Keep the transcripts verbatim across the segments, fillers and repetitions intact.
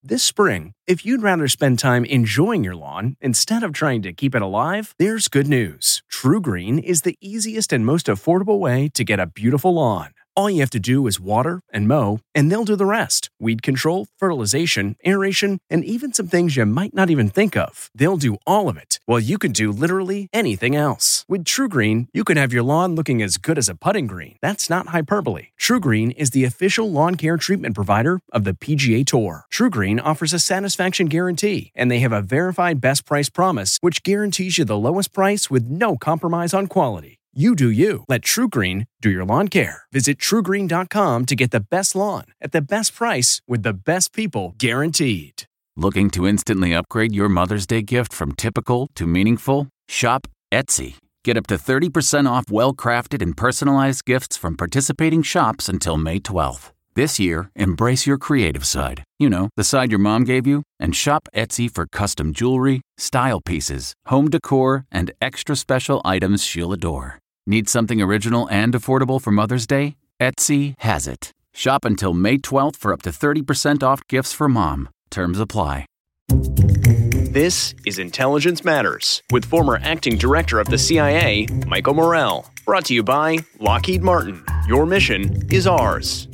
This spring, if you'd rather spend time enjoying your lawn instead of trying to keep it alive, there's good news. TruGreen is the easiest and most affordable way to get a beautiful lawn. All you have to do is water and mow, and they'll do the rest. Weed control, fertilization, aeration, and even some things you might not even think of. They'll do all of it, while you can do literally anything else. With TruGreen, you can have your lawn looking as good as a putting green. That's not hyperbole. TruGreen is the official lawn care treatment provider of the P G A Tour. TruGreen offers a satisfaction guarantee, and they have a verified best price promise, which guarantees you the lowest price with no compromise on quality. You do you. Let TruGreen do your lawn care. Visit True Green dot com to get the best lawn at the best price with the best people guaranteed. Looking to instantly upgrade your Mother's Day gift from typical to meaningful? Shop Etsy. Get up to thirty percent off well-crafted and personalized gifts from participating shops until May twelfth. This year, embrace your creative side. You know, the side your mom gave you. And shop Etsy for custom jewelry, style pieces, home decor, and extra special items she'll adore. Need something original and affordable for Mother's Day? Etsy has it. Shop until May twelfth for up to thirty percent off gifts for mom. Terms apply. This is Intelligence Matters with former acting director of the C I A, Michael Morell. Brought to you by Lockheed Martin. Your mission is ours.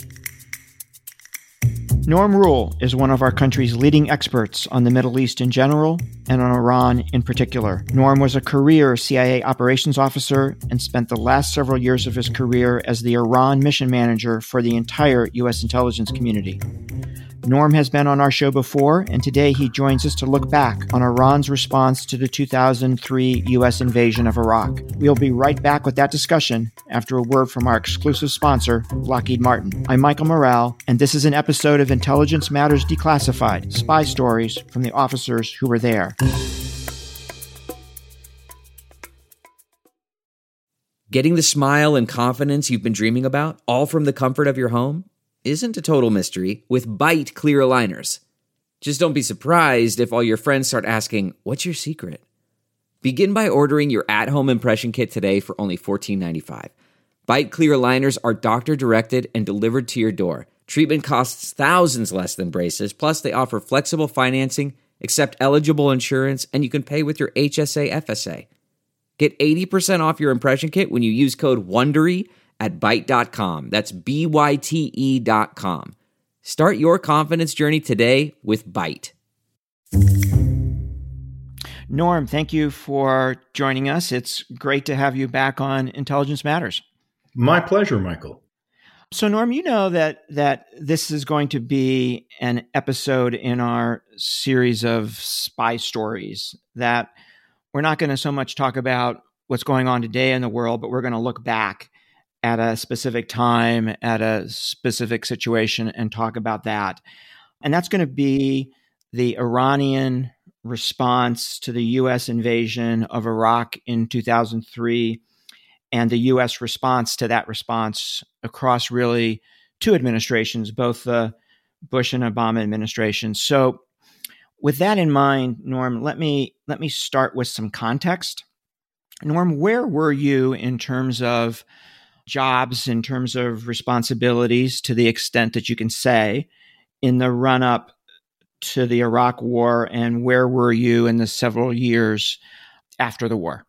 Norm Rule is one of our country's leading experts on the Middle East in general and on Iran in particular. Norm was a career C I A operations officer and spent the last several years of his career as the Iran mission manager for the entire U S intelligence community. Norm has been on our show before, and today he joins us to look back on Iran's response to the two thousand three U S invasion of Iraq. We'll be right back with that discussion after a word from our exclusive sponsor, Lockheed Martin. I'm Michael Morell, and this is an episode of Intelligence Matters Declassified, spy stories from the officers who were there. Getting the smile and confidence you've been dreaming about, all from the comfort of your home, isn't a total mystery with Byte clear aligners. Just don't be surprised if all your friends start asking, what's your secret? Begin by ordering your at-home impression kit today for only fourteen ninety-five. Byte clear aligners are doctor-directed and delivered to your door. Treatment costs thousands less than braces, plus they offer flexible financing, accept eligible insurance, and you can pay with your H S A F S A. Get eighty percent off your impression kit when you use code WONDERY at byte dot com. That's B Y T E dot com. Start your confidence journey today with Byte. Norm, thank you for joining us. It's great to have you back on Intelligence Matters. My pleasure, Michael. So, Norm, you know that that this is going to be an episode in our series of spy stories, that we're not going to so much talk about what's going on today in the world, but we're going to look back at a specific time, at a specific situation, and talk about that. And that's going to be the Iranian response to the U S invasion of Iraq in two thousand three, and the U S response to that response across really two administrations, both the Bush and Obama administrations. So with that in mind, Norm, let me let me start with some context. Norm, where were you in terms of jobs, in terms of responsibilities, to the extent that you can say, in the run-up to the Iraq War, and where were you in the several years after the war?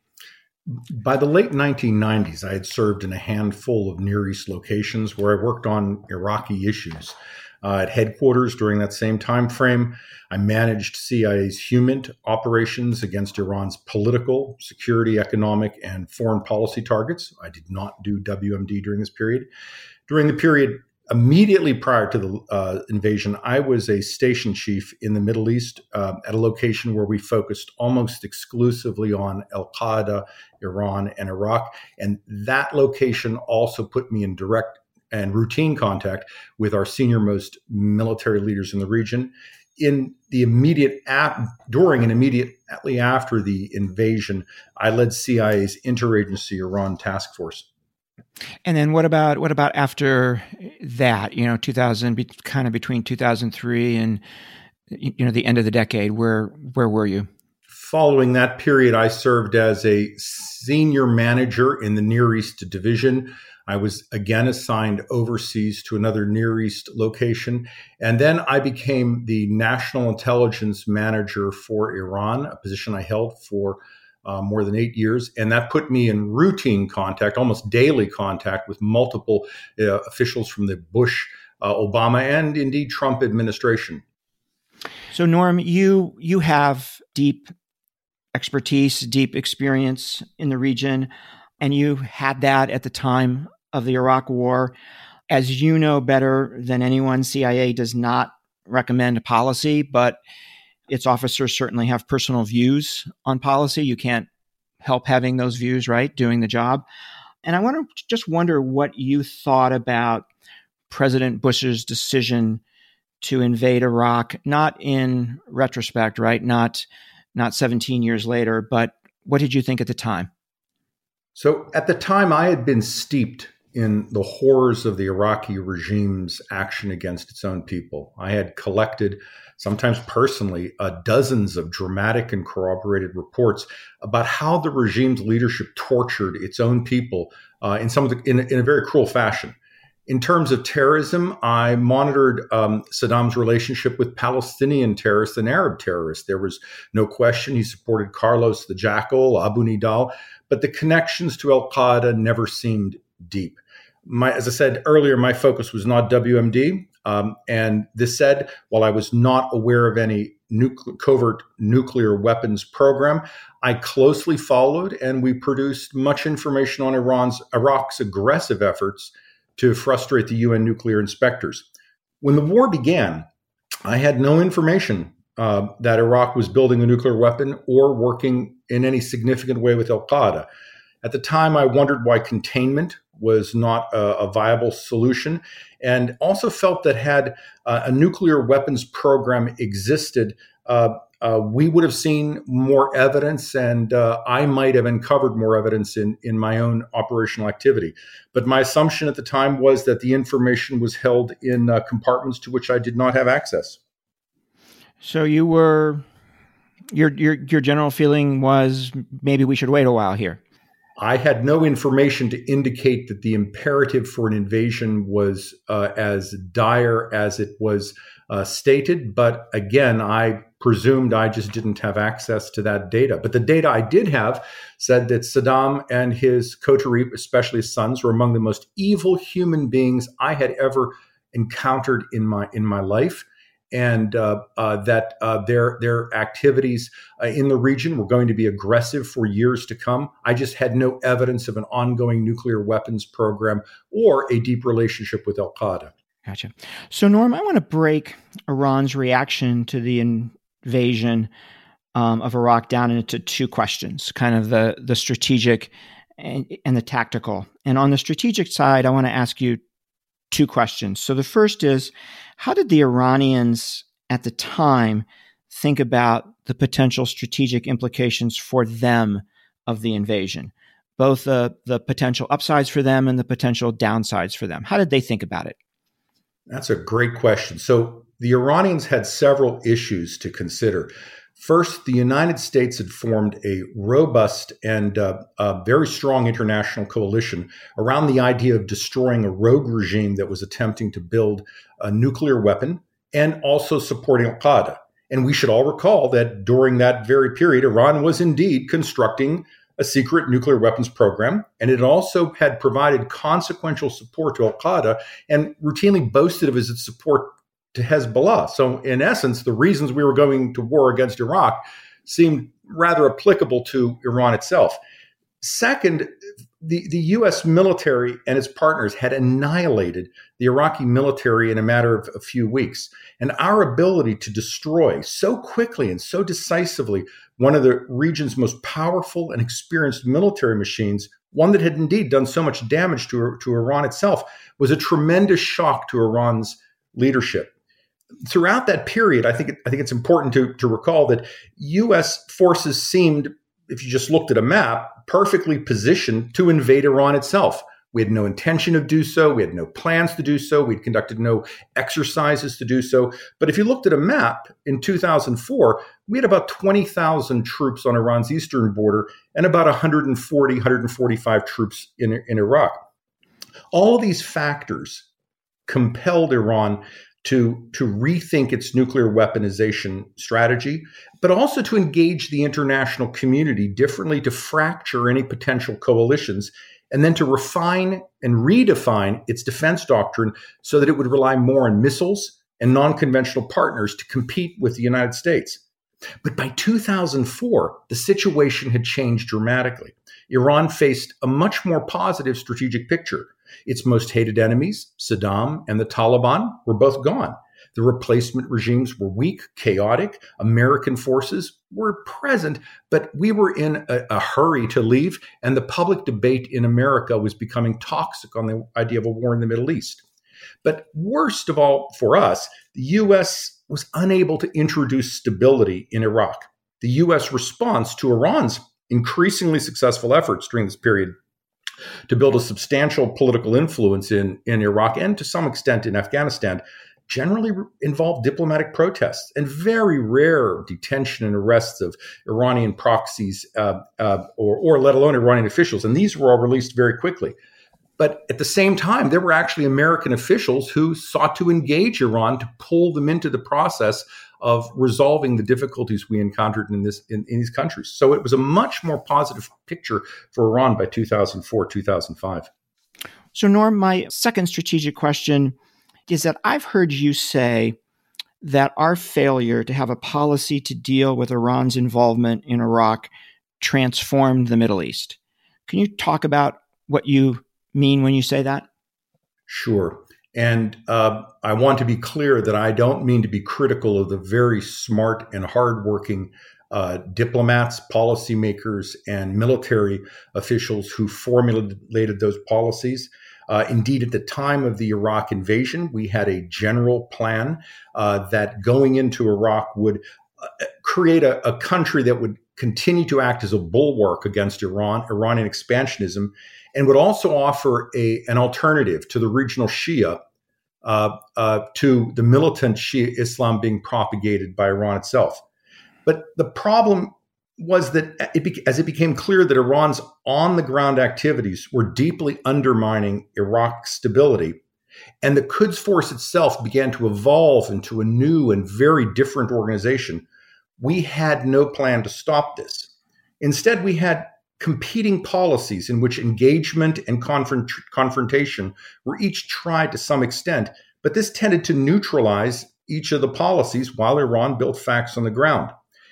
By the late nineteen nineties, I had served in a handful of Near East locations where I worked on Iraqi issues. Uh, at headquarters during that same time frame, I managed C I A's human operations against Iran's political, security, economic, and foreign policy targets. I did not do W M D during this period. During the period immediately prior to the uh, invasion, I was a station chief in the Middle East uh, at a location where we focused almost exclusively on Al-Qaeda, Iran, and Iraq. And that location also put me in direct and routine contact with our senior most military leaders in the region. In the immediate ap- during and immediately after the invasion, I led C I A's interagency Iran task force. And then what about what about after that? You know, two thousand, be, kind of between two thousand three and you know the end of the decade. Where where were you? Following that period, I served as a senior manager in the Near East division. I was again assigned overseas to another Near East location. And then I became the National Intelligence Manager for Iran, a position I held for uh, more than eight years. And that put me in routine contact, almost daily contact with multiple uh, officials from the Bush, uh, Obama, and indeed Trump administration. So, Norm, you you have deep expertise, deep experience in the region, and you had that at the time of the Iraq War. As you know better than anyone, C I A does not recommend policy, but its officers certainly have personal views on policy. You can't help having those views, right, doing the job. And I want to just wonder what you thought about President Bush's decision to invade Iraq, not in retrospect, right? Not not seventeen years later, but what did you think at the time? So at the time, I had been steeped in the horrors of the Iraqi regime's action against its own people. I had collected, sometimes personally, uh, dozens of dramatic and corroborated reports about how the regime's leadership tortured its own people uh, in some of the, in, in a very cruel fashion. In terms of terrorism, I monitored um, Saddam's relationship with Palestinian terrorists and Arab terrorists. There was no question he supported Carlos the Jackal, Abu Nidal, but the connections to al-Qaeda never seemed deep. My, as I said earlier, my focus was not W M D. Um, and this said, while I was not aware of any nucle- covert nuclear weapons program, I closely followed and we produced much information on Iran's Iraq's aggressive efforts to frustrate the U N nuclear inspectors. When the war began, I had no information uh, that Iraq was building a nuclear weapon or working in any significant way with al-Qaeda. At the time, I wondered why containment was not a, a viable solution, and also felt that had uh, a nuclear weapons program existed, uh, uh, we would have seen more evidence, and uh, I might have uncovered more evidence in, in my own operational activity. But my assumption at the time was that the information was held in uh, compartments to which I did not have access. So you were, your your your general feeling was maybe we should wait a while here. I had no information to indicate that the imperative for an invasion was uh, as dire as it was uh, stated. But again, I presumed I just didn't have access to that data. But the data I did have said that Saddam and his coterie, especially his sons, were among the most evil human beings I had ever encountered in my in my life. And uh, uh, that uh, their their activities uh, in the region were going to be aggressive for years to come. I just had no evidence of an ongoing nuclear weapons program or a deep relationship with al-Qaeda. Gotcha. So, Norm, I want to break Iran's reaction to the invasion um, of Iraq down into two questions, kind of the, the strategic and, and the tactical. And on the strategic side, I want to ask you two questions. So the first is, how did the Iranians at the time think about the potential strategic implications for them of the invasion, both the, the potential upsides for them and the potential downsides for them? How did they think about it? That's a great question. So the Iranians had several issues to consider. First, the United States had formed a robust and uh, a very strong international coalition around the idea of destroying a rogue regime that was attempting to build a nuclear weapon and also supporting al-Qaeda. And we should all recall that during that very period, Iran was indeed constructing a secret nuclear weapons program, and it also had provided consequential support to al-Qaeda and routinely boasted of its support to Hezbollah. So in essence, the reasons we were going to war against Iraq seemed rather applicable to Iran itself. Second, the, the U S military and its partners had annihilated the Iraqi military in a matter of a few weeks. And our ability to destroy so quickly and so decisively one of the region's most powerful and experienced military machines, one that had indeed done so much damage to, to Iran itself, was a tremendous shock to Iran's leadership. Throughout that period, I think I think it's important to, to recall that U S forces seemed, if you just looked at a map, perfectly positioned to invade Iran itself. We had no intention of do so. We had no plans to do so. We'd conducted no exercises to do so. But if you looked at a map in two thousand four, we had about twenty thousand troops on Iran's eastern border and about one hundred forty, one hundred forty-five troops in, in Iraq. All of these factors compelled Iran to, to rethink its nuclear weaponization strategy, but also to engage the international community differently, to fracture any potential coalitions, and then to refine and redefine its defense doctrine so that it would rely more on missiles and non-conventional partners to compete with the United States. But by two thousand four, the situation had changed dramatically. Iran faced a much more positive strategic picture. Its most hated enemies, Saddam and the Taliban, were both gone. The replacement regimes were weak, chaotic. American forces were present, but we were in a, a hurry to leave, and the public debate in America was becoming toxic on the idea of a war in the Middle East. But worst of all for us, the U S was unable to introduce stability in Iraq. The U S response to Iran's increasingly successful efforts during this period to build a substantial political influence in, in Iraq and to some extent in Afghanistan generally re- involved diplomatic protests and very rare detention and arrests of Iranian proxies uh, uh, or, or let alone Iranian officials. And these were all released very quickly. But at the same time, there were actually American officials who sought to engage Iran to pull them into the process of resolving the difficulties we encountered in this in, in these countries. So it was a much more positive picture for Iran by two thousand four, two thousand five. So, Norm, my second strategic question is that I've heard you say that our failure to have a policy to deal with Iran's involvement in Iraq transformed the Middle East. Can you talk about what you mean when you say that? Sure. And uh, I want to be clear that I don't mean to be critical of the very smart and hardworking uh, diplomats, policymakers, and military officials who formulated those policies. Uh, indeed, at the time of the Iraq invasion, we had a general plan uh, that going into Iraq would uh, create a, a country that would continue to act as a bulwark against Iran, Iranian expansionism, and would also offer a, an alternative to the regional Shia, uh, uh, to the militant Shia Islam being propagated by Iran itself. But the problem was that it be, as it became clear that Iran's on-the-ground activities were deeply undermining Iraq's stability, and the Quds Force itself began to evolve into a new and very different organization, we had no plan to stop this. Instead, we had competing policies in which engagement and confront- confrontation were each tried to some extent, but this tended to neutralize each of the policies while Iran built facts on the ground.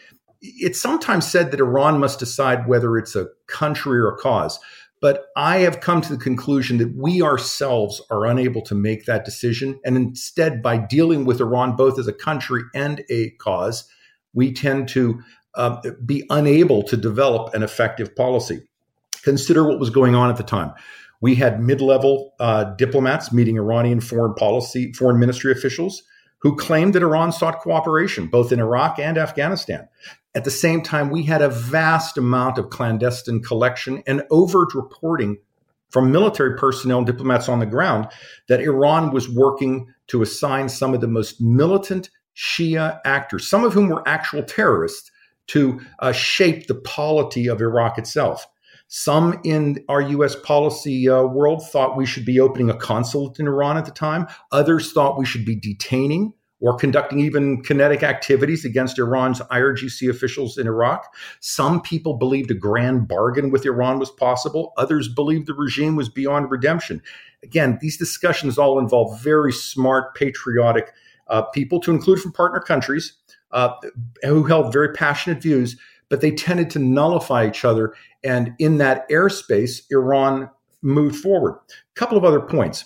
It's sometimes said that Iran must decide whether it's a country or a cause, but I have come to the conclusion that we ourselves are unable to make that decision, and instead, by dealing with Iran both as a country and a cause, we tend to uh, be unable to develop an effective policy. Consider what was going on at the time. We had mid-level uh, diplomats meeting Iranian foreign policy, foreign ministry officials who claimed that Iran sought cooperation, both in Iraq and Afghanistan. At the same time, we had a vast amount of clandestine collection and overt reporting from military personnel and diplomats on the ground that Iran was working to assign some of the most militant Shia actors, some of whom were actual terrorists, to uh, shape the polity of Iraq itself. Some in our U S policy uh, world thought we should be opening a consulate in Iran at the time. Others thought we should be detaining or conducting even kinetic activities against Iran's I R G C officials in Iraq. Some people believed a grand bargain with Iran was possible. Others believed the regime was beyond redemption. Again, these discussions all involve very smart, patriotic uh, people, to include from partner countries, uh, who held very passionate views, but they tended to nullify each other. And in that airspace, Iran moved forward. A couple of other points.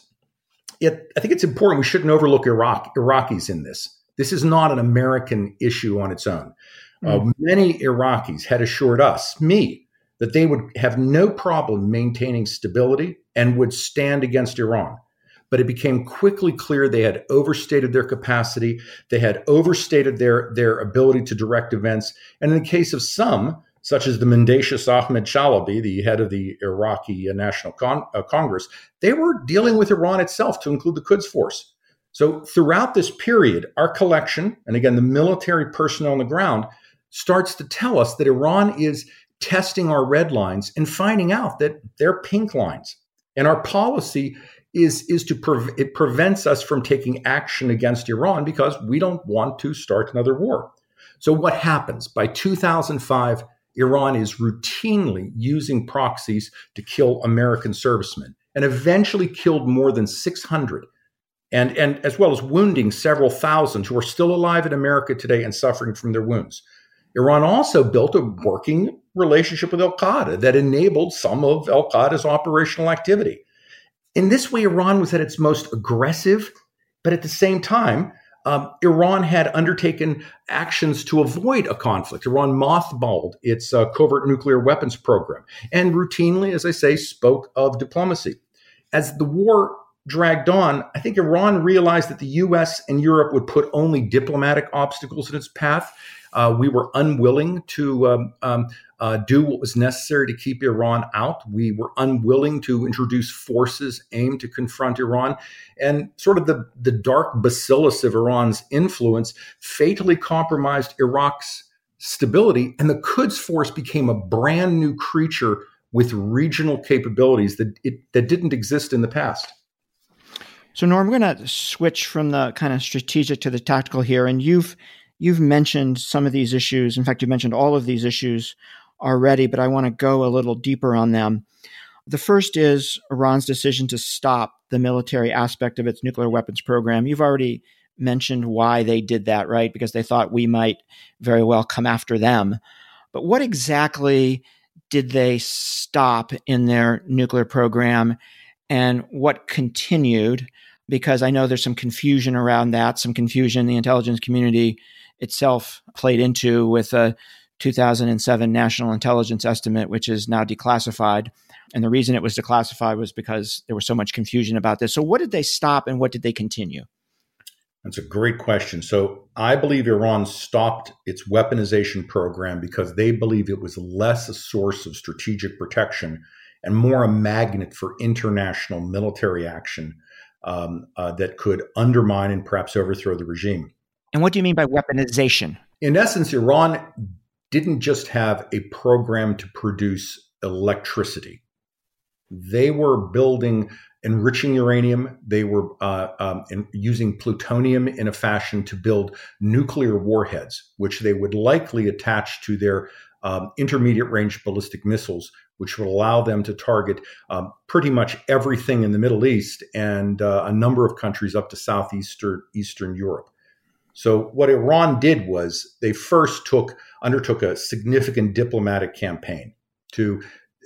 It, I think it's important. We shouldn't overlook Iraq, Iraqis in this. This is not an American issue on its own. Mm. Uh, many Iraqis had assured us, me, that they would have no problem maintaining stability and would stand against Iran. But it became quickly clear they had overstated their capacity. They had overstated their, their ability to direct events. And in the case of some, such as the mendacious Ahmed Chalabi, the head of the Iraqi National Con- uh, Congress, they were dealing with Iran itself, to include the Quds Force. So throughout this period, our collection, and again, the military personnel on the ground, starts to tell us that Iran is testing our red lines and finding out that they're pink lines. And our policy is, is to pre- it prevents us from taking action against Iran because we don't want to start another war. So what happens? By two thousand five, Iran is routinely using proxies to kill American servicemen and eventually killed more than six hundred, and, and as well as wounding several thousand who are still alive in America today and suffering from their wounds. Iran also built a working relationship with al-Qaeda that enabled some of al-Qaeda's operational activity. In this way, Iran was at its most aggressive, but at the same time, um, Iran had undertaken actions to avoid a conflict. Iran mothballed its uh, covert nuclear weapons program and routinely, as I say, spoke of diplomacy. As the war dragged on, I think Iran realized that the U S and Europe would put only diplomatic obstacles in its path. Uh, we were unwilling to um, um, uh, do what was necessary to keep Iran out. We were unwilling to introduce forces aimed to confront Iran. And sort of the, the dark bacillus of Iran's influence fatally compromised Iraq's stability. And the Quds Force became a brand new creature with regional capabilities that, it, that didn't exist in the past. So, Norm, we're going to switch from the kind of strategic to the tactical here. And you've You've mentioned some of these issues. In fact, you mentioned all of these issues already, but I want to go a little deeper on them. The first is Iran's decision to stop the military aspect of its nuclear weapons program. You've already mentioned why they did that, right? Because they thought we might very well come after them. But what exactly did they stop in their nuclear program, and what continued? Because I know there's some confusion around that, some confusion in the intelligence community itself played into with a two thousand seven national intelligence estimate, which is now declassified. And the reason it was declassified was because there was so much confusion about this. So what did they stop and what did they continue? That's a great question. So I believe Iran stopped its weaponization program because they believe it was less a source of strategic protection and more a magnet for international military action um, uh, that could undermine and perhaps overthrow the regime. And what do you mean by weaponization? In essence, Iran didn't just have a program to produce electricity. They were building, enriching uranium. They were uh, um, in, using plutonium in a fashion to build nuclear warheads, which they would likely attach to their um, intermediate range ballistic missiles, which would allow them to target um, pretty much everything in the Middle East and uh, a number of countries up to southeastern Eastern Europe. So what Iran did was they first took undertook a significant diplomatic campaign to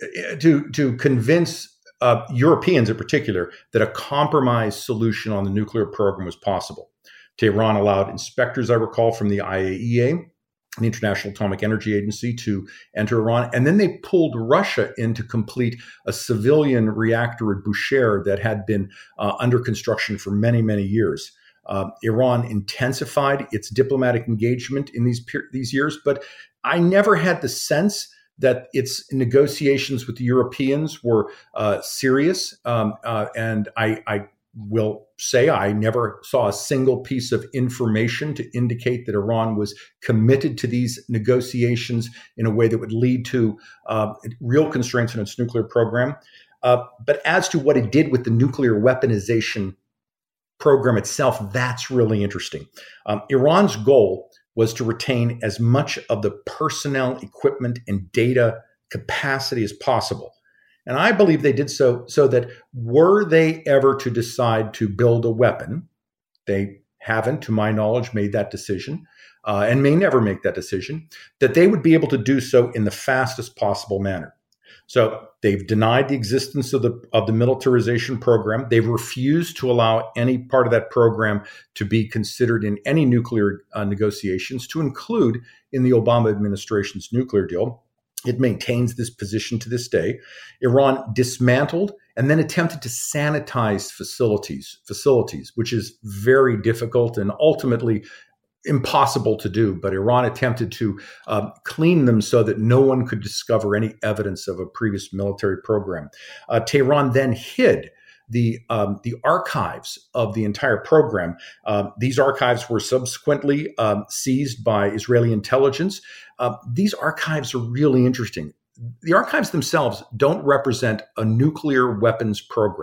to to convince uh, Europeans in particular that a compromise solution on the nuclear program was possible. Tehran allowed inspectors, I recall, from the I A E A, the International Atomic Energy Agency, to enter Iran, and then they pulled Russia in to complete a civilian reactor at Bushehr that had been uh, under construction for many, many years. Uh, Iran intensified its diplomatic engagement in these per- these years, but I never had the sense that its negotiations with the Europeans were uh, serious. Um, uh, and I, I will say I never saw a single piece of information to indicate that Iran was committed to these negotiations in a way that would lead to uh, real constraints on its nuclear program. Uh, but as to what it did with the nuclear weaponization program itself, that's really interesting. Um, Iran's goal was to retain as much of the personnel, equipment, and data capacity as possible. And I believe they did so so that were they ever to decide to build a weapon, they haven't, to my knowledge, made that decision, uh, and may never make that decision, that they would be able to do so in the fastest possible manner. So they've denied the existence of the of the militarization program. They've refused to allow any part of that program to be considered in any nuclear uh, negotiations, to include in the Obama administration's nuclear deal. It maintains this position to this day. Iran dismantled and then attempted to sanitize facilities, facilities, which is very difficult and ultimately impossible to do, but Iran attempted to uh, clean them so that no one could discover any evidence of a previous military program. Uh, Tehran then hid the um, the archives of the entire program. Uh, these archives were subsequently um, seized by Israeli intelligence. Uh, these archives are really interesting. The archives themselves don't represent a nuclear weapons program.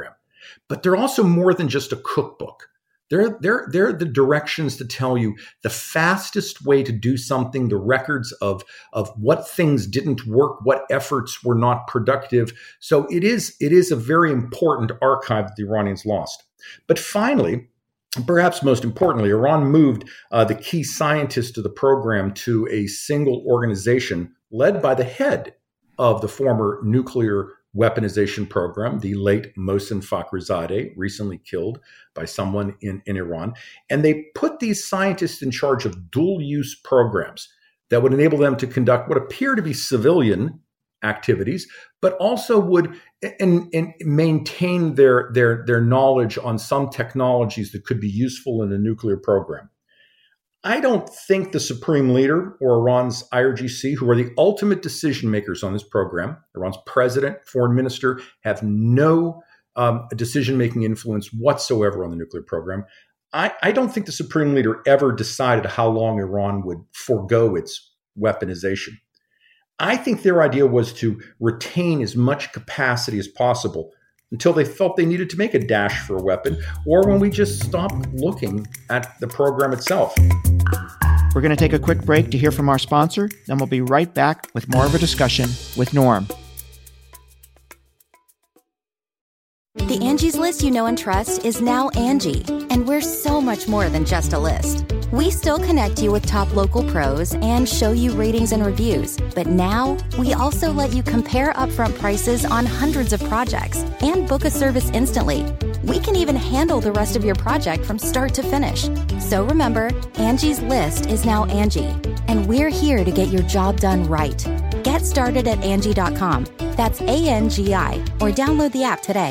But they're also more than just a cookbook. They're, they're, they're the directions to tell you the fastest way to do something, the records of, of what things didn't work, what efforts were not productive. So it is, it is a very important archive that the Iranians lost. But finally, perhaps most importantly, Iran moved uh, the key scientists of the program to a single organization led by the head of the former nuclear weaponization program, the late Mohsen Fakhrizadeh, recently killed by someone in, in Iran. And they put these scientists in charge of dual-use programs that would enable them to conduct what appear to be civilian activities, but also would and, and maintain their, their, their knowledge on some technologies that could be useful in a nuclear program. I don't think the supreme leader or Iran's I R G C, who are the ultimate decision makers on this program, Iran's president, foreign minister, have no um, decision-making influence whatsoever on the nuclear program. I, I don't think the supreme leader ever decided how long Iran would forego its weaponization. I think their idea was to retain as much capacity as possible until they felt they needed to make a dash for a weapon, or when we just stopped looking at the program itself. We're going to take a quick break to hear from our sponsor, then we'll be right back with more of a discussion with Norm. The Angie's List you know and trust is now Angie, and we're so much more than just a list. We still connect you with top local pros and show you ratings and reviews, but now we also let you compare upfront prices on hundreds of projects and book a service instantly. We can even handle the rest of your project from start to finish. So remember, Angie's List is now Angie, and we're here to get your job done right. Get started at Angie dot com. That's A N G I, or download the app today.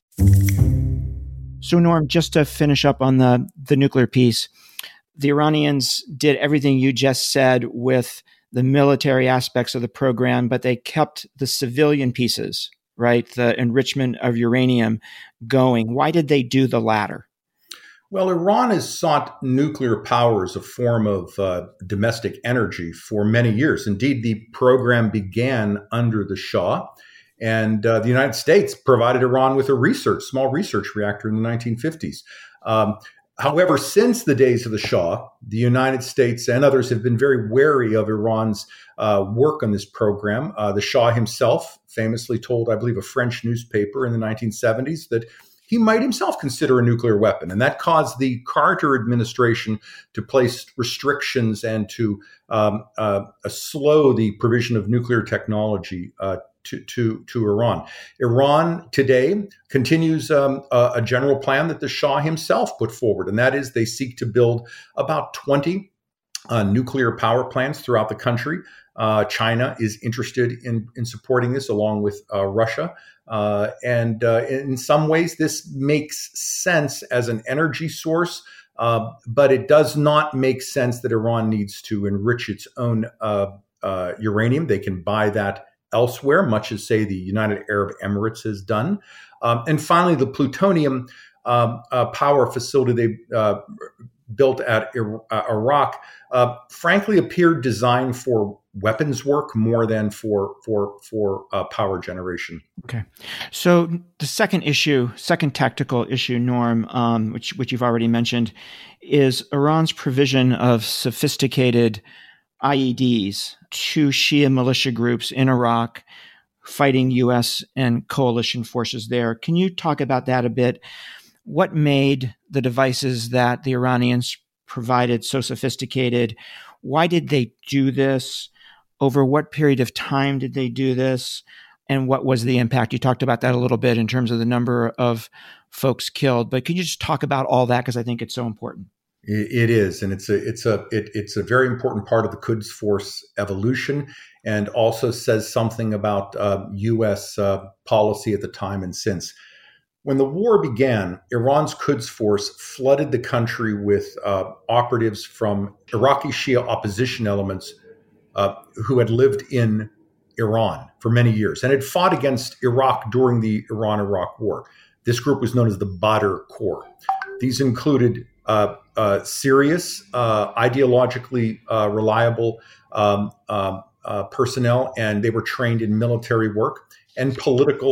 So Norm, just to finish up on the, the nuclear piece, the Iranians did everything you just said with the military aspects of the program, but they kept the civilian pieces, right? The enrichment of uranium going. Why did they do the latter? Well, Iran has sought nuclear power as a form of uh, domestic energy for many years. Indeed, the program began under the Shah, and uh, the United States provided Iran with a research, small research reactor in the nineteen fifties. Um, However, since the days of the Shah, the United States and others have been very wary of Iran's uh, work on this program. Uh, the Shah himself famously told, I believe, a French newspaper in the nineteen seventies that he might himself consider a nuclear weapon. And that caused the Carter administration to place restrictions and to um, uh, slow the provision of nuclear technology uh, To, to, to Iran. Iran today continues um, a, a general plan that the Shah himself put forward, and that is they seek to build about twenty uh, nuclear power plants throughout the country. Uh, China is interested in, in supporting this, along with uh, Russia. Uh, and uh, in some ways, this makes sense as an energy source, uh, but it does not make sense that Iran needs to enrich its own uh, uh, uranium. They can buy that elsewhere, much as, say, the United Arab Emirates has done. Um, and finally, the plutonium um, uh, power facility they uh, built at Ir- uh, Iraq, uh, frankly, appeared designed for weapons work more than for for for uh, power generation. Okay, so the second issue, second tactical issue, Norm, um, which which you've already mentioned, is Iran's provision of sophisticated I E Ds to Shia militia groups in Iraq fighting U S and coalition forces there. Can you talk about that a bit? What made the devices that the Iranians provided so sophisticated? Why did they do this? Over what period of time did they do this? And what was the impact? You talked about that a little bit in terms of the number of folks killed, but can you just talk about all that? Because I think it's so important. It is, and it's a it's a it, it's a very important part of the Quds Force evolution, and also says something about uh, U S uh, policy at the time and since. When the war began, Iran's Quds Force flooded the country with uh, operatives from Iraqi Shia opposition elements uh, who had lived in Iran for many years and had fought against Iraq during the Iran-Iraq War. This group was known as the Badr Corps. These included uh, uh, serious, uh, ideologically uh, reliable um, uh, uh, personnel, and they were trained in military work, and political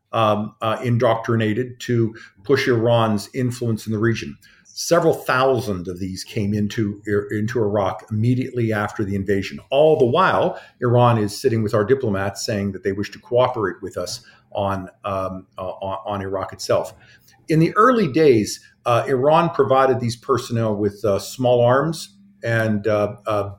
um, uh, indoctrinated to push Iran's influence in the region. Several thousand of these came into, into Iraq immediately after the invasion. All the while, Iran is sitting with our diplomats saying that they wish to cooperate with us on, um, uh, on, on Iraq itself. In the early days, uh, Iran provided these personnel with uh, small arms and uh, uh,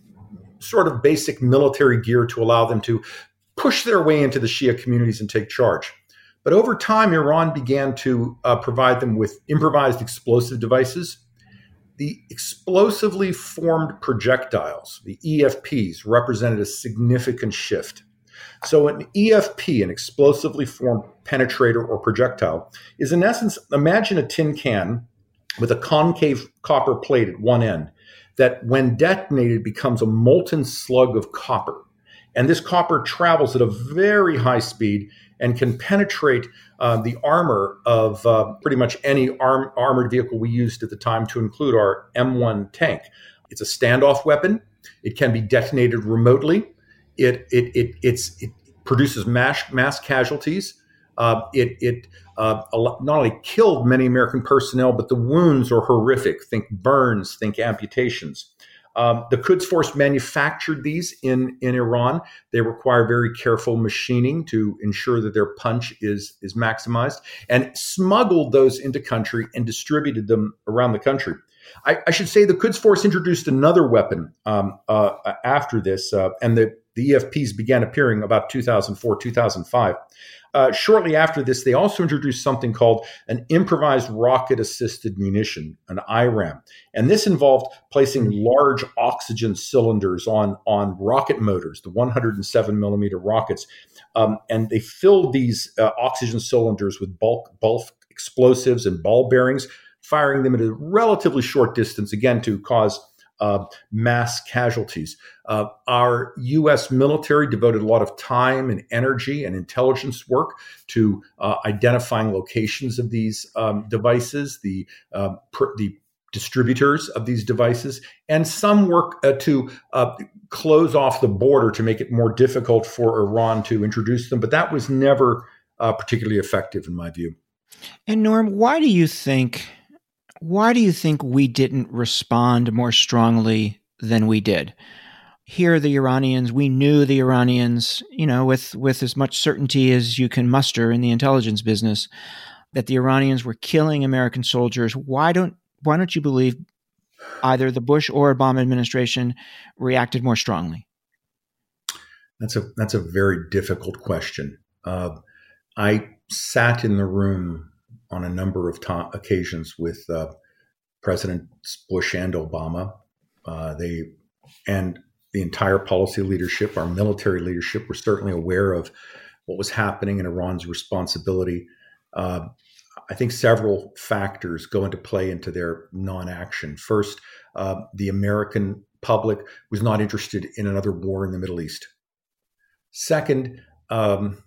sort of basic military gear to allow them to push their way into the Shia communities and take charge. But over time, Iran began to uh, provide them with improvised explosive devices. The explosively formed projectiles, the E F Ps, represented a significant shift. So an E F P, an explosively formed penetrator or projectile, is in essence, imagine a tin can with a concave copper plate at one end that when detonated becomes a molten slug of copper. And this copper travels at a very high speed and can penetrate uh, the armor of uh, pretty much any arm, armored vehicle we used at the time, to include our M one tank. It's a standoff weapon. It can be detonated remotely. It it it it's, it produces mass mass casualties. Uh, it it uh, not only killed many American personnel, but the wounds are horrific. Think burns, think amputations. Um, the Quds Force manufactured these in, in Iran. They require very careful machining to ensure that their punch is, is maximized, and smuggled those into country and distributed them around the country. I, I should say the Quds Force introduced another weapon um, uh, after this, uh, and the, the E F Ps began appearing about two thousand four, two thousand five. Uh, shortly after this, they also introduced something called an improvised rocket-assisted munition, an I RAM. And this involved placing large oxygen cylinders on, on rocket motors, the one hundred seven millimeter rockets. Um, and they filled these uh, oxygen cylinders with bulk, bulk explosives and ball bearings, firing them at a relatively short distance, again, to cause Uh, mass casualties. Uh, our U S military devoted a lot of time and energy and intelligence work to uh, identifying locations of these um, devices, the uh, pr- the distributors of these devices, and some work uh, to uh, close off the border to make it more difficult for Iran to introduce them. But that was never uh, particularly effective, in my view. And Norm, why do you think? Why do you think we didn't respond more strongly than we did? Here, the Iranians, we knew the Iranians, you know, with, with as much certainty as you can muster in the intelligence business, that the Iranians were killing American soldiers. Why don't, why don't you believe either the Bush or Obama administration reacted more strongly? That's a, that's a very difficult question. Uh, I sat in the room on a number of to- occasions with uh, Presidents Bush and Obama. Uh, they and the entire policy leadership, our military leadership, were certainly aware of what was happening and Iran's responsibility. Uh, I think several factors go into play into their non-action. First, uh, the American public was not interested in another war in the Middle East. Second, um,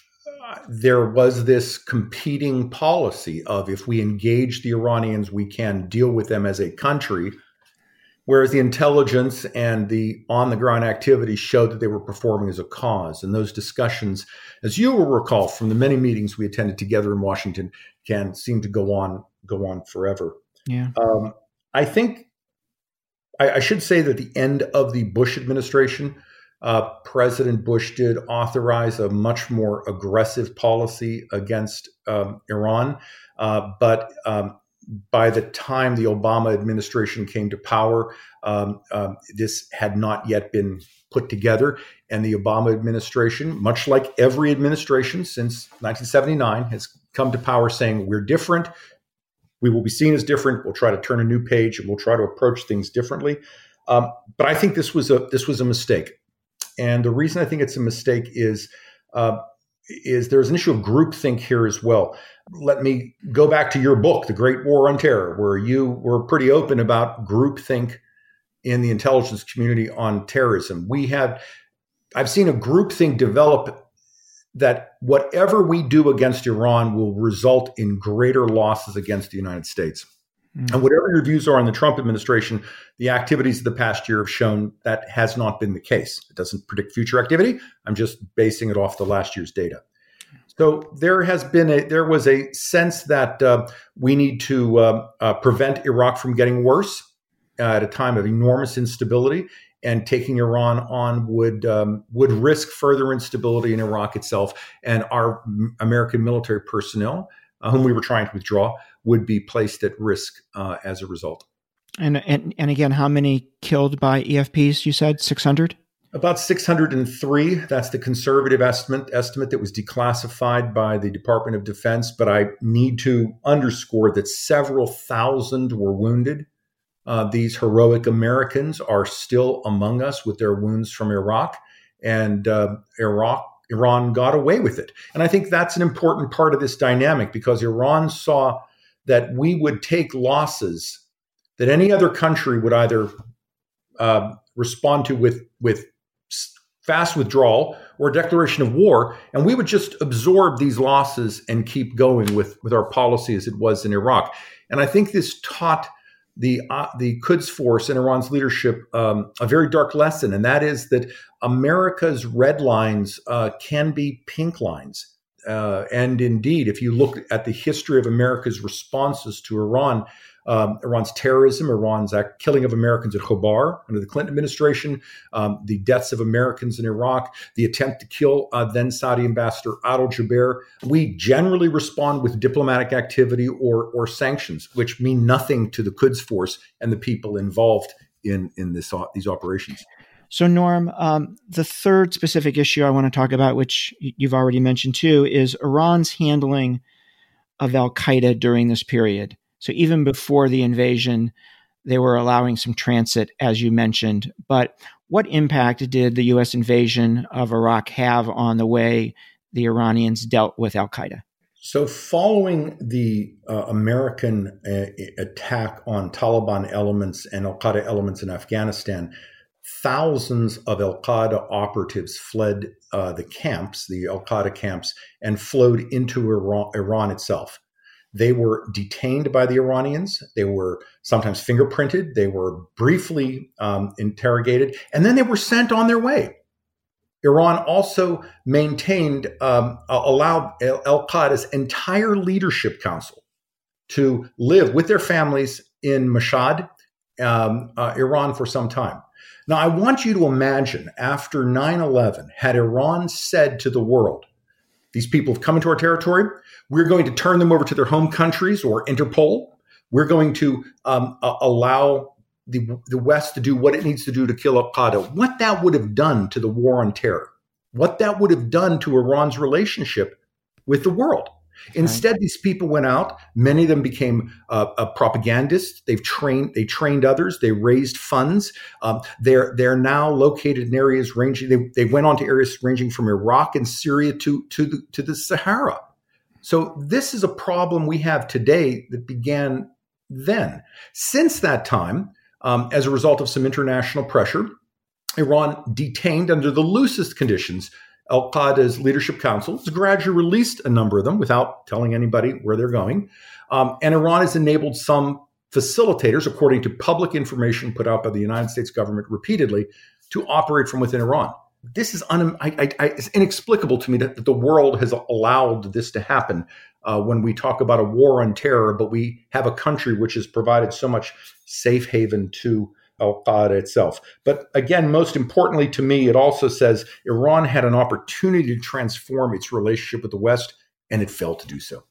there was this competing policy of, if we engage the Iranians, we can deal with them as a country, whereas the intelligence and the on-the-ground activity showed that they were performing as a cause. And those discussions, as you will recall from the many meetings we attended together in Washington, can seem to go on go on forever. Yeah. Um, I think I, I should say that the end of the Bush administration, Uh, President Bush did authorize a much more aggressive policy against um, Iran. Uh, but um, by the time the Obama administration came to power, um, um, this had not yet been put together. And the Obama administration, much like every administration since nineteen seventy-nine, has come to power saying, we're different. We will be seen as different. We'll try to turn a new page and we'll try to approach things differently. Um, but I think this was a this was a mistake. And the reason I think it's a mistake is, uh, is there's an issue of groupthink here as well. Let me go back to your book, The Great War on Terror, where you were pretty open about groupthink in the intelligence community on terrorism. We have, I've seen a groupthink develop that whatever we do against Iran will result in greater losses against the United States. Mm. And whatever your views are on the Trump administration, the activities of the past year have shown that has not been the case. It doesn't predict future activity. I'm just basing it off the last year's data. So there has been a there was a sense that uh, we need to uh, uh, prevent Iraq from getting worse uh, at a time of enormous instability, and taking Iran on would um, would risk further instability in Iraq itself, and our American military personnel, uh, whom we were trying to withdraw, would be placed at risk uh, as a result. And, and and again, how many killed by E F Ps? You said six hundred. About six hundred three. That's the conservative estimate estimate that was declassified by the Department of Defense. But I need to underscore that several thousand were wounded. Uh, these heroic Americans are still among us with their wounds from Iraq, and uh, Iraq, Iran got away with it. And I think that's an important part of this dynamic, because Iran saw that we would take losses that any other country would either uh, respond to with with fast withdrawal or a declaration of war, and we would just absorb these losses and keep going with, with our policy as it was in Iraq. And I think this taught the uh, the Quds Force and Iran's leadership um, a very dark lesson, and that is that America's red lines uh, can be pink lines. Uh, and indeed, if you look at the history of America's responses to Iran, Um, Iran's terrorism, Iran's act, killing of Americans at Khobar under the Clinton administration, um, the deaths of Americans in Iraq, the attempt to kill uh, then Saudi Ambassador Adel Jaber. We generally respond with diplomatic activity or or sanctions, which mean nothing to the Quds Force and the people involved in in this uh, these operations. So, Norm, um, the third specific issue I want to talk about, which you've already mentioned too, is Iran's handling of al-Qaeda during this period. So even before the invasion, they were allowing some transit, as you mentioned. But what impact did the U S invasion of Iraq have on the way the Iranians dealt with al-Qaeda? So following the uh, American uh, attack on Taliban elements and al-Qaeda elements in Afghanistan, thousands of al-Qaeda operatives fled uh, the camps, the al-Qaeda camps, and flowed into Iran, Iran itself. They were detained by the Iranians. They were sometimes fingerprinted. They were briefly um, interrogated, and then they were sent on their way. Iran also maintained, um, allowed al-Qaeda's entire leadership council to live with their families in Mashhad, um, uh, Iran, for some time. Now, I want you to imagine, after nine eleven, had Iran said to the world, these people have come into our territory, we're going to turn them over to their home countries or Interpol. We're going to um, uh, allow the, the West to do what it needs to do to kill al-Qaeda. What that would have done to the war on terror, what that would have done to Iran's relationship with the world. Okay. Instead, these people went out. Many of them became uh, uh, propagandists. They've trained. They trained others. They raised funds. Um, they're they're now located in areas ranging. They, they went on to areas ranging from Iraq and Syria to to the to the Sahara. So this is a problem we have today that began then. Since that time, um, as a result of some international pressure, Iran detained under the loosest conditions al-Qaeda's leadership council, has gradually released a number of them without telling anybody where they're going. Um, and Iran has enabled some facilitators, according to public information put out by the United States government repeatedly, to operate from within Iran. This is un- I, I, I, it's inexplicable to me that, that the world has allowed this to happen uh, when we talk about a war on terror, but we have a country which has provided so much safe haven to al-Qaeda itself. But again, most importantly to me, it also says Iran had an opportunity to transform its relationship with the West, and it failed to do so.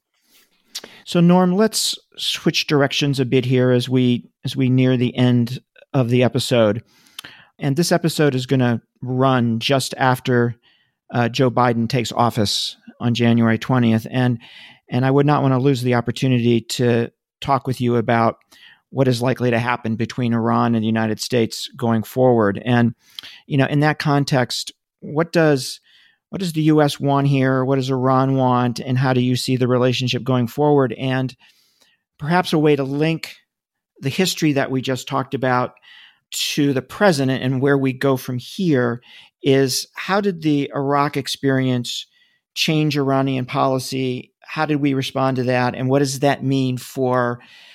So, Norm, let's switch directions a bit here as we as we near the end of the episode. And this episode is going to run just after uh, Joe Biden takes office on January twentieth. And, and I would not want to lose the opportunity to talk with you about what is likely to happen between Iran and the United States going forward. And, you know, in that context, what does what does the U S want here? What does Iran want? And how do you see the relationship going forward? And perhaps a way to link the history that we just talked about to the present and where we go from here is, how did the Iraq experience change Iranian policy? How did we respond to that? And what does that mean for,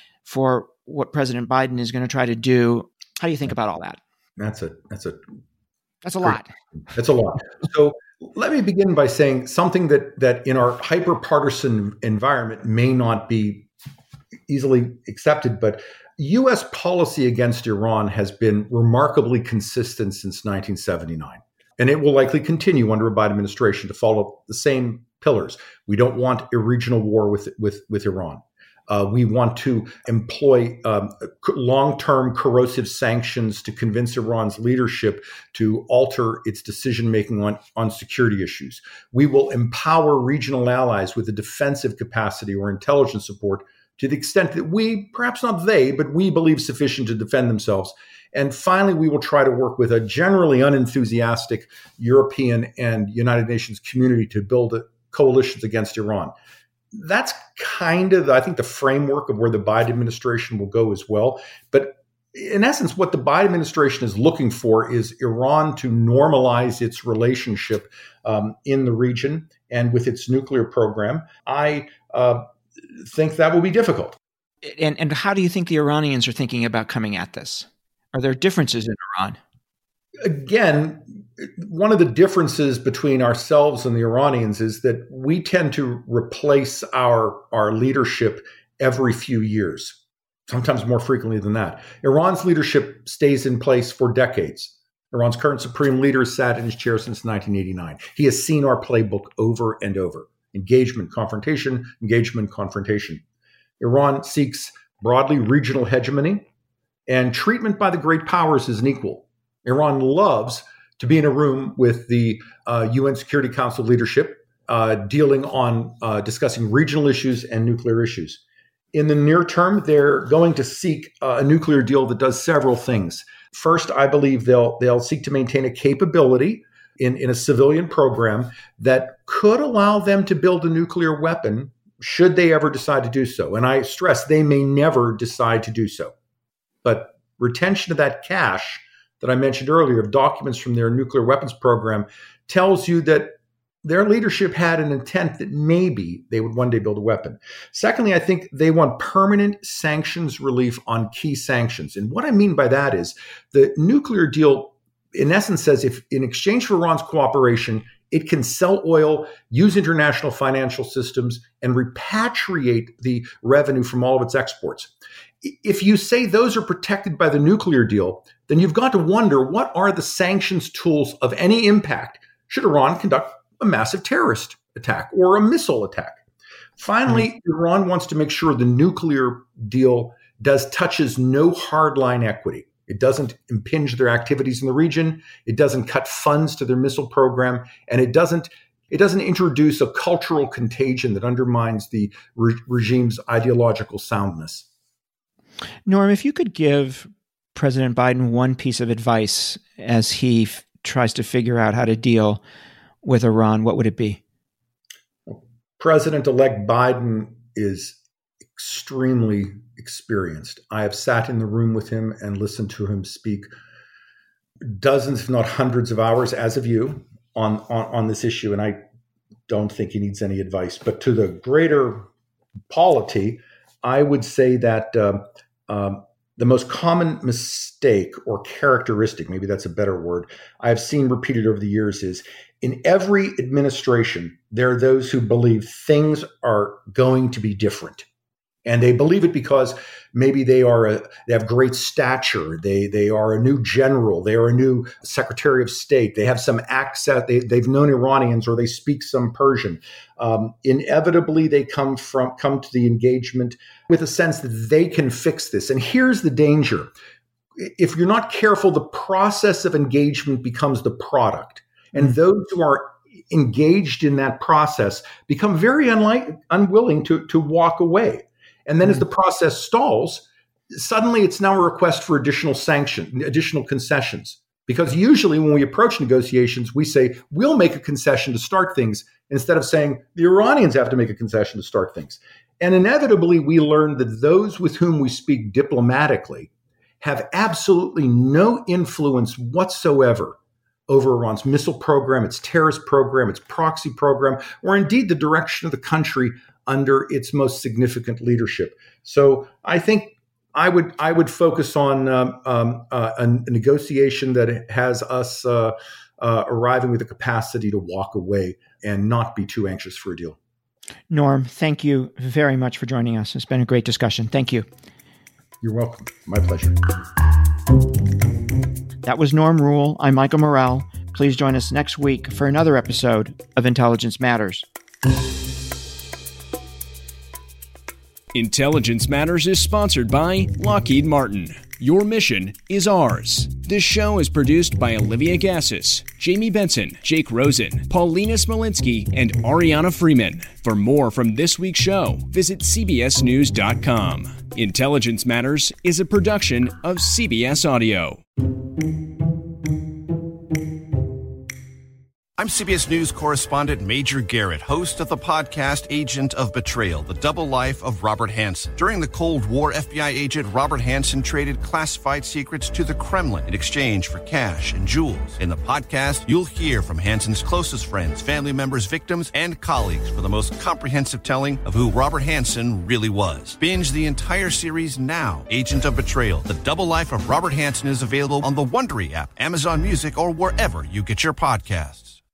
for what President Biden is going to try to do? How do you think about all that? That's a, that's a, that's a lot. That's a lot. So Let me begin by saying something that that in our hyper-partisan environment may not be easily accepted, but U S policy against Iran has been remarkably consistent since nineteen seventy-nine. And it will likely continue under a Biden administration to follow the same pillars. We don't want a regional war with with, with Iran. Uh, we want to employ um, long-term corrosive sanctions to convince Iran's leadership to alter its decision-making on, on security issues. We will empower regional allies with a defensive capacity or intelligence support to the extent that we, perhaps not they, but we believe sufficient to defend themselves. And finally, we will try to work with a generally unenthusiastic European and United Nations community to build coalitions against Iran. That's kind of, I think, the framework of where the Biden administration will go as well. But in essence, what the Biden administration is looking for is Iran to normalize its relationship um, in the region and with its nuclear program. I uh, think that will be difficult. And, and how do you think the Iranians are thinking about coming at this? Are there differences in Iran? Again, one of the differences between ourselves and the Iranians is that we tend to replace our, our leadership every few years, sometimes more frequently than that. Iran's leadership stays in place for decades. Iran's current supreme leader has sat in his chair since nineteen eighty-nine. He has seen our playbook over and over. Engagement, confrontation, engagement, confrontation. Iran seeks broadly regional hegemony, and treatment by the great powers is an equal. Iran loves to be in a room with the uh, U N Security Council leadership, uh, dealing on uh, discussing regional issues and nuclear issues. In the near term, they're going to seek uh, a nuclear deal that does several things. First, I believe they'll they'll seek to maintain a capability in, in a civilian program that could allow them to build a nuclear weapon should they ever decide to do so. And I stress, they may never decide to do so. But retention of that cache that I mentioned earlier of documents from their nuclear weapons program tells you that their leadership had an intent that maybe they would one day build a weapon. Secondly, I think they want permanent sanctions relief on key sanctions. And what I mean by that is the nuclear deal, in essence, says if in exchange for Iran's cooperation, it can sell oil, use international financial systems, and repatriate the revenue from all of its exports. If you say those are protected by the nuclear deal, then you've got to wonder what are the sanctions tools of any impact should Iran conduct a massive terrorist attack or a missile attack. Finally, mm-hmm. Iran wants to make sure the nuclear deal does touches no hardline equity. It doesn't impinge their activities in the region. It doesn't cut funds to their missile program, and it doesn't it doesn't introduce a cultural contagion that undermines the re- regime's ideological soundness. Norm, if you could give President Biden one piece of advice as he f- tries to figure out how to deal with Iran, what would it be? President-elect Biden is extremely experienced. I have sat in the room with him and listened to him speak dozens, if not hundreds of hours, as of you, on, on, on this issue, and I don't think he needs any advice. But to the greater polity, I would say that uh, um, the most common mistake or characteristic, maybe that's a better word, I've seen repeated over the years is in every administration, there are those who believe things are going to be different. And they believe it because maybe they are a, they have great stature. They they are a new general. They are a new Secretary of State. They have some accent. They, they've known Iranians or they speak some Persian. Um, inevitably, they come from come to the engagement with a sense that they can fix this. And here's the danger: if you're not careful, the process of engagement becomes the product, and those who are engaged in that process become very unlike, unwilling to to walk away. And then as the process stalls, suddenly it's now a request for additional sanction, additional concessions. Because usually when we approach negotiations, we say, we'll make a concession to start things, instead of saying the Iranians have to make a concession to start things. And inevitably, we learn that those with whom we speak diplomatically have absolutely no influence whatsoever over Iran's missile program, its terrorist program, its proxy program, or indeed the direction of the country under its most significant leadership. So I think I would I would focus on um, um, uh, a, a negotiation that has us uh, uh, arriving with the capacity to walk away and not be too anxious for a deal. Norm, thank you very much for joining us. It's been a great discussion. Thank you. You're welcome. My pleasure. That was Norm Rule. I'm Michael Morell. Please join us next week for another episode of Intelligence Matters. Intelligence Matters is sponsored by Lockheed Martin. Your mission is ours. This show is produced by Olivia Gassis, Jamie Benson, Jake Rosen, Paulina Smolinski, and Ariana Freeman. For more from this week's show, visit C B S News dot com. Intelligence Matters is a production of C B S Audio. I'm C B S News correspondent Major Garrett, host of the podcast Agent of Betrayal, The Double Life of Robert Hanssen. During the Cold War, F B I agent Robert Hanssen traded classified secrets to the Kremlin in exchange for cash and jewels. In the podcast, you'll hear from Hanssen's closest friends, family members, victims, and colleagues for the most comprehensive telling of who Robert Hanssen really was. Binge the entire series now. Agent of Betrayal, The Double Life of Robert Hanssen is available on the Wondery app, Amazon Music, or wherever you get your podcasts.